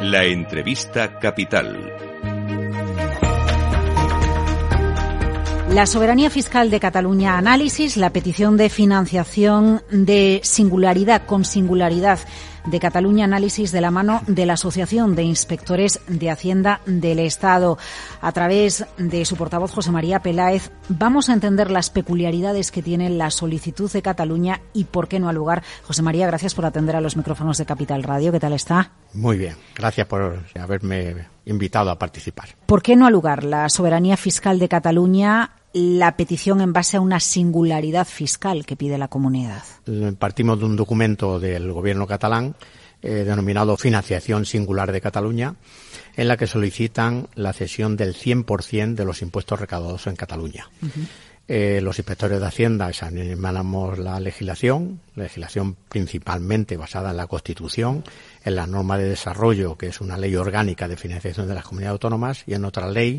La entrevista capital. La soberanía fiscal de Cataluña Análisis, la petición de financiación de singularidad con singularidad de Cataluña Análisis de la mano de la Asociación de Inspectores de Hacienda del Estado. A través de su portavoz, José María Peláez, vamos a entender las peculiaridades que tiene la solicitud de Cataluña y por qué no al lugar. José María, gracias por atender a los micrófonos de Capital Radio. ¿Qué tal está? Muy bien, gracias por haberme invitado a participar. ¿Por qué no al lugar la soberanía fiscal de Cataluña, la petición en base a una singularidad fiscal que pide la comunidad? Partimos de un documento del gobierno catalán denominado Financiación Singular de Cataluña, en la que solicitan la cesión del 100% de los impuestos recaudados en Cataluña. Los inspectores de Hacienda examinamos la legislación principalmente basada en la Constitución, en la norma de desarrollo, que es una ley orgánica de financiación de las comunidades autónomas, y en otra ley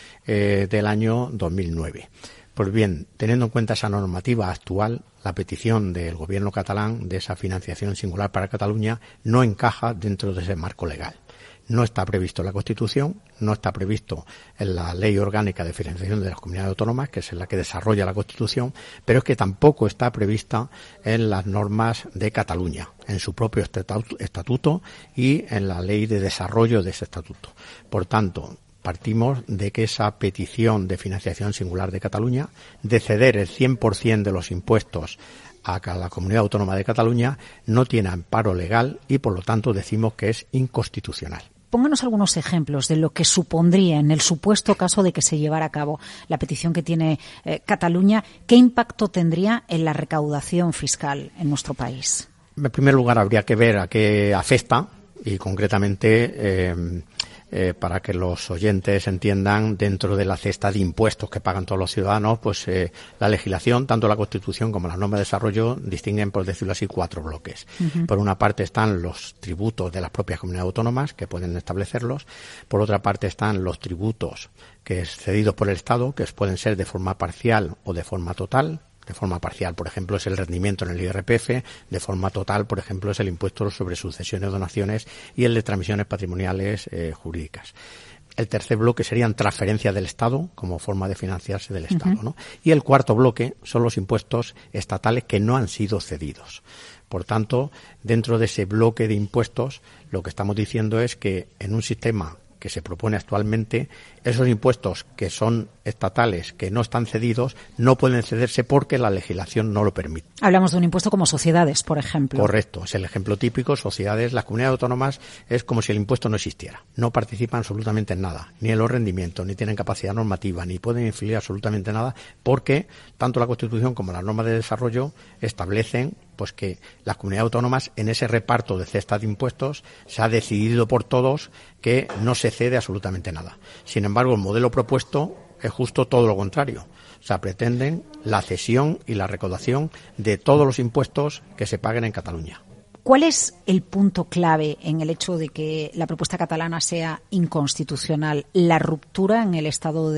del año 2009. Pues bien, teniendo en cuenta esa normativa actual, la petición del gobierno catalán de esa financiación singular para Cataluña no encaja dentro de ese marco legal. No está previsto en la Constitución, no está previsto en la Ley Orgánica de Financiación de las Comunidades Autónomas, que es la que desarrolla la Constitución, pero es que tampoco está prevista en las normas de Cataluña, en su propio estatuto y en la Ley de Desarrollo de ese estatuto. Por tanto, partimos de que esa petición de financiación singular de Cataluña, de ceder el 100% de los impuestos a la Comunidad Autónoma de Cataluña, no tiene amparo legal y, por lo tanto, decimos que es inconstitucional. Pónganos algunos ejemplos de lo que supondría, en el supuesto caso de que se llevara a cabo la petición que tiene Cataluña, ¿qué impacto tendría en la recaudación fiscal en nuestro país? En primer lugar, habría que ver a qué afecta y, concretamente, para que los oyentes entiendan, dentro de la cesta de impuestos que pagan todos los ciudadanos, pues la legislación, tanto la Constitución como las normas de desarrollo, distinguen, por decirlo así, 4 bloques. Por una parte están los tributos de las propias comunidades autónomas, que pueden establecerlos. Por otra parte están los tributos que es cedidos por el Estado, que pueden ser de forma parcial o de forma total. De forma parcial, por ejemplo, es el rendimiento en el IRPF, de forma total, por ejemplo, es el impuesto sobre sucesiones, donaciones y el de transmisiones patrimoniales jurídicas. El tercer bloque serían transferencias del Estado como forma de financiarse del Estado, ¿no? Y el cuarto bloque son los impuestos estatales que no han sido cedidos. Por tanto, dentro de ese bloque de impuestos, lo que estamos diciendo es que en un sistema que se propone actualmente, esos impuestos que son estatales, que no están cedidos, no pueden cederse porque la legislación no lo permite. Hablamos de un impuesto como sociedades, por ejemplo. Correcto, es el ejemplo típico. Sociedades, las comunidades autónomas, es como si el impuesto no existiera. No participan absolutamente en nada, ni en los rendimientos, ni tienen capacidad normativa, ni pueden influir absolutamente nada, porque tanto la Constitución como las normas de desarrollo establecen pues que las comunidades autónomas, en ese reparto de cesta de impuestos, se ha decidido por todos que no se cede absolutamente nada. Sin embargo, el modelo propuesto es justo todo lo contrario. O sea, pretenden la cesión y la recaudación de todos los impuestos que se paguen en Cataluña. ¿Cuál es el punto clave en el hecho de que la propuesta catalana sea inconstitucional? ¿La ruptura en el estado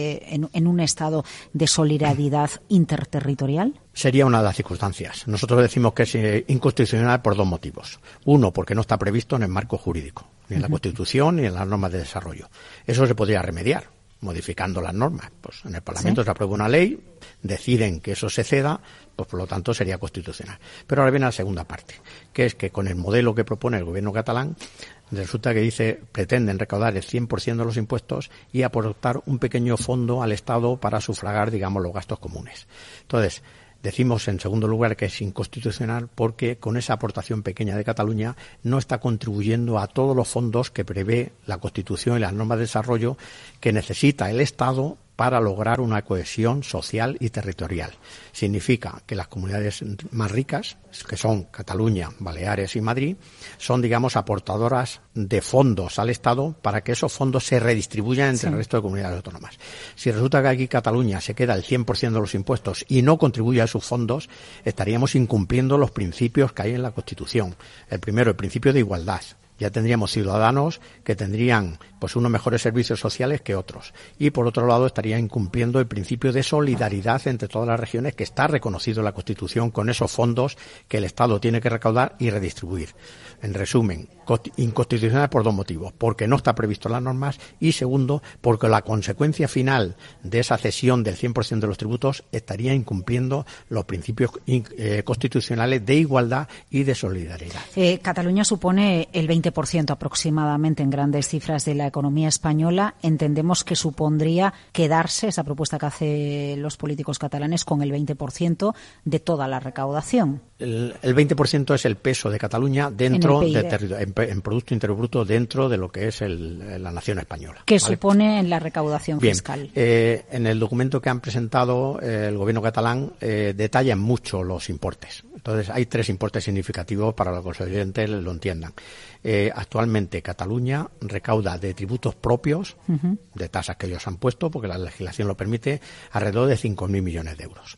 en un estado de solidaridad interterritorial? Sería una de las circunstancias. Nosotros decimos que es inconstitucional por 2 motivos. Uno, porque no está previsto en el marco jurídico, ni en la Constitución ni en las normas de desarrollo. Eso se podría remediar modificando las normas. Pues en el Parlamento se aprueba una ley, deciden que eso se ceda, pues por lo tanto sería constitucional. Pero ahora viene la segunda parte, que es que con el modelo que propone el gobierno catalán, resulta que dice, pretenden recaudar el 100% de los impuestos y aportar un pequeño fondo al Estado para sufragar, digamos, los gastos comunes. Entonces, decimos en segundo lugar que es inconstitucional porque con esa aportación pequeña de Cataluña no está contribuyendo a todos los fondos que prevé la Constitución y las normas de desarrollo que necesita el Estado para lograr una cohesión social y territorial. Significa que las comunidades más ricas, que son Cataluña, Baleares y Madrid, son, digamos, aportadoras de fondos al Estado para que esos fondos se redistribuyan entre el resto de comunidades autónomas. Si resulta que aquí Cataluña se queda el 100% de los impuestos y no contribuye a esos fondos, estaríamos incumpliendo los principios que hay en la Constitución. El primero, el principio de igualdad. Ya tendríamos ciudadanos que tendrían pues unos mejores servicios sociales que otros. Y por otro lado estaría incumpliendo el principio de solidaridad entre todas las regiones que está reconocido en la Constitución con esos fondos que el Estado tiene que recaudar y redistribuir. En resumen, inconstitucional por dos motivos: porque no está previsto en las normas y segundo, porque la consecuencia final de esa cesión del 100% de los tributos estaría incumpliendo los principios constitucionales de igualdad y de solidaridad. Cataluña supone el 20% aproximadamente en grandes cifras de la economía española. Entendemos que supondría quedarse, esa propuesta que hacen los políticos catalanes, con el 20% de toda la recaudación. El 20% es el peso de Cataluña dentro en Producto Interior Bruto, dentro de lo que es la nación española. ¿Qué ¿vale? supone en la recaudación Bien, fiscal? En el documento que han presentado el gobierno catalán detallan mucho los importes. Entonces hay 3 importes significativos para que los oyentes lo entiendan. Actualmente Cataluña recauda de tributos propios, de tasas que ellos han puesto, porque la legislación lo permite, alrededor de 5.000 millones de euros.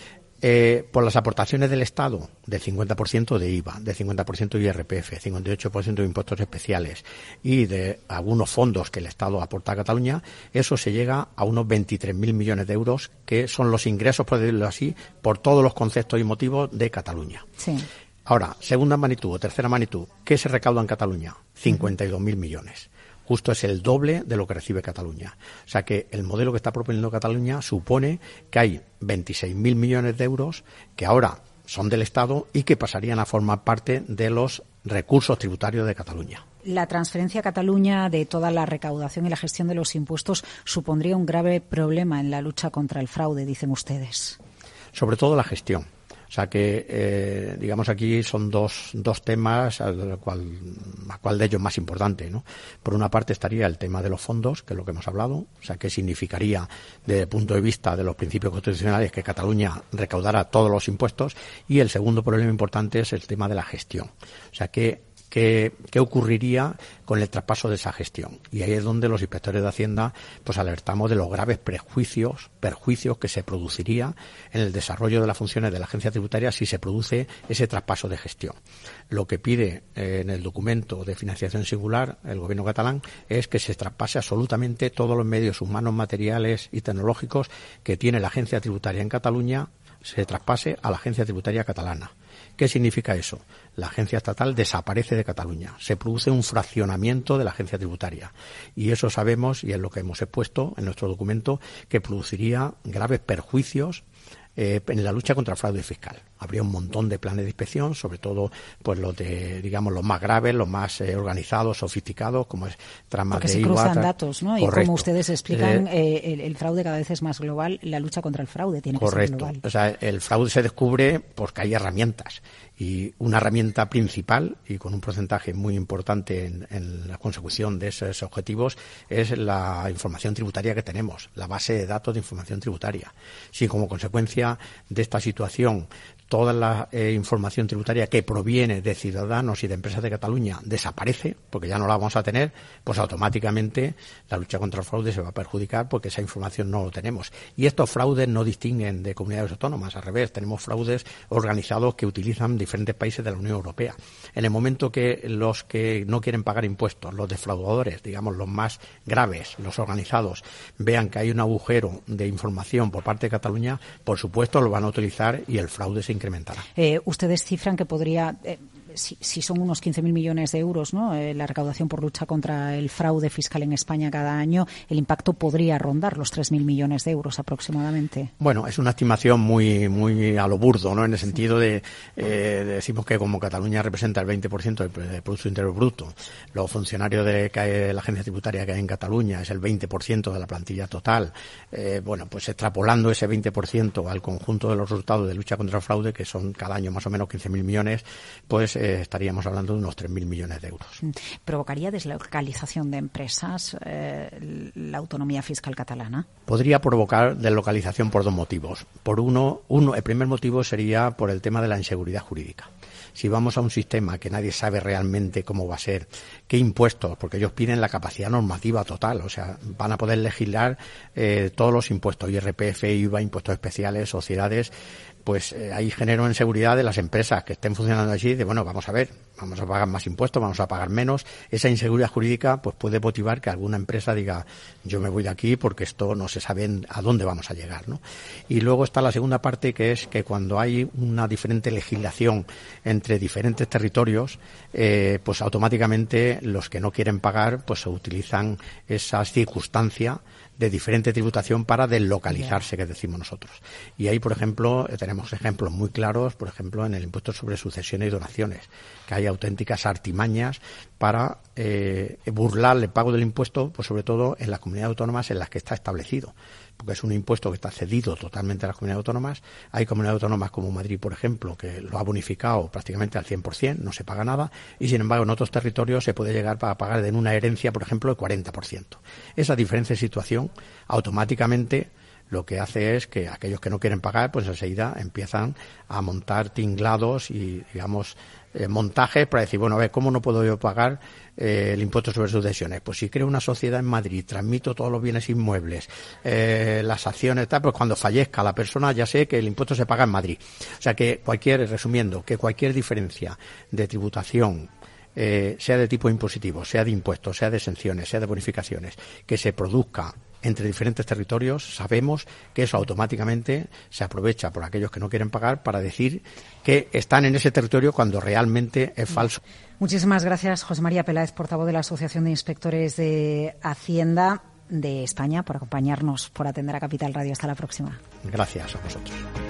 Por las aportaciones del Estado, del 50% de IVA, del 50% de IRPF, 58% de impuestos especiales y de algunos fondos que el Estado aporta a Cataluña, eso se llega a unos 23.000 millones de euros, que son los ingresos, por decirlo así, por todos los conceptos y motivos de Cataluña. Sí. Ahora, segunda magnitud o tercera magnitud, ¿qué se recauda en Cataluña? 52.000 millones. Justo es el doble de lo que recibe Cataluña. O sea que el modelo que está proponiendo Cataluña supone que hay 26.000 millones de euros que ahora son del Estado y que pasarían a formar parte de los recursos tributarios de Cataluña. La transferencia a Cataluña de toda la recaudación y la gestión de los impuestos supondría un grave problema en la lucha contra el fraude, dicen ustedes. Sobre todo la gestión. O sea que, digamos, aquí son dos temas, a cuál de ellos es más importante, ¿no? Por una parte estaría el tema de los fondos, que es lo que hemos hablado, o sea, qué significaría desde el punto de vista de los principios constitucionales que Cataluña recaudara todos los impuestos, y el segundo problema importante es el tema de la gestión. O sea, ¿Qué ocurriría con el traspaso de esa gestión? Y ahí es donde los inspectores de Hacienda pues alertamos de los graves perjuicios que se produciría en el desarrollo de las funciones de la agencia tributaria si se produce ese traspaso de gestión. Lo que pide en el documento de financiación singular el gobierno catalán es que se traspase absolutamente todos los medios humanos, materiales y tecnológicos que tiene la agencia tributaria en Cataluña, se traspase a la agencia tributaria catalana. ¿Qué significa eso? La agencia estatal desaparece de Cataluña. Se produce un fraccionamiento de la agencia tributaria. Y eso sabemos, y es lo que hemos expuesto en nuestro documento, que produciría graves perjuicios en la lucha contra el fraude fiscal. Habría un montón de planes de inspección, sobre todo pues los más graves, los más organizados, sofisticados, como es tramas de IVA. Porque se cruzan datos, ¿no? Correcto. Y como ustedes explican, el fraude cada vez es más global, la lucha contra el fraude tiene que ser global. O sea, el fraude se descubre porque hay herramientas. Y una herramienta principal, y con un porcentaje muy importante en la consecución de esos objetivos, es la información tributaria que tenemos, la base de datos de información tributaria. Si como consecuencia de esta situación toda la información tributaria que proviene de ciudadanos y de empresas de Cataluña desaparece, porque ya no la vamos a tener, pues automáticamente la lucha contra el fraude se va a perjudicar porque esa información no lo tenemos. Y estos fraudes no distinguen de comunidades autónomas, al revés, tenemos fraudes organizados que utilizan diferentes países de la Unión Europea. En el momento que los que no quieren pagar impuestos, los defraudadores, digamos los más graves, los organizados, vean que hay un agujero de información por parte de Cataluña, por supuesto lo van a utilizar y el fraude se incrementará. Ustedes cifran que podría, si son unos 15.000 millones de euros, ¿no? La recaudación por lucha contra el fraude fiscal en España cada año, el impacto podría rondar los 3.000 millones de euros aproximadamente. Bueno, es una estimación muy a lo burdo, ¿no? En el sentido de decimos que como Cataluña representa el 20% del Producto Interior Bruto, los funcionarios de la agencia tributaria que hay en Cataluña es el 20% de la plantilla total. Bueno, pues extrapolando ese 20% al conjunto de los resultados de lucha contra el fraude, que son cada año más o menos 15.000 millones, pues estaríamos hablando de unos 3.000 millones de euros. ¿Provocaría deslocalización de empresas la autonomía fiscal catalana? Podría provocar deslocalización por dos motivos. El primer motivo sería por el tema de la inseguridad jurídica. Si vamos a un sistema que nadie sabe realmente cómo va a ser, qué impuestos, porque ellos piden la capacidad normativa total, o sea, van a poder legislar todos los impuestos, IRPF, IVA, impuestos especiales, sociedades, pues ahí genera inseguridad de las empresas que estén funcionando allí, de bueno, vamos a ver, vamos a pagar más impuestos, vamos a pagar menos. Esa inseguridad jurídica pues puede motivar que alguna empresa diga, yo me voy de aquí porque esto no se sabe a dónde vamos a llegar, ¿no? Y luego está la segunda parte, que es que cuando hay una diferente legislación entre diferentes territorios, pues automáticamente los que no quieren pagar pues se utilizan esa circunstancia de diferente tributación para deslocalizarse, que decimos nosotros. Y ahí, por ejemplo, tenemos ejemplos muy claros, por ejemplo, en el impuesto sobre sucesiones y donaciones, que hay auténticas artimañas para burlar el pago del impuesto, pues sobre todo en las comunidades autónomas en las que está establecido, porque es un impuesto que está cedido totalmente a las comunidades autónomas. Hay comunidades autónomas como Madrid, por ejemplo, que lo ha bonificado prácticamente al 100%, no se paga nada, y sin embargo en otros territorios se puede llegar a pagar en una herencia, por ejemplo, el 40%. Esa diferencia de situación automáticamente lo que hace es que aquellos que no quieren pagar, pues enseguida empiezan a montar tinglados y, digamos, montajes para decir, bueno, a ver, ¿cómo no puedo yo pagar el impuesto sobre sucesiones? Pues si creo una sociedad en Madrid, transmito todos los bienes inmuebles, las acciones, tal, pues cuando fallezca la persona ya sé que el impuesto se paga en Madrid. O sea que resumiendo, que cualquier diferencia de tributación, sea de tipo impositivo, sea de impuestos, sea de exenciones, sea de bonificaciones, que se produzca entre diferentes territorios, sabemos que eso automáticamente se aprovecha por aquellos que no quieren pagar para decir que están en ese territorio cuando realmente es falso. Muchísimas gracias, José María Peláez, portavoz de la Asociación de Inspectores de Hacienda de España, por acompañarnos, por atender a Capital Radio. Hasta la próxima. Gracias a vosotros.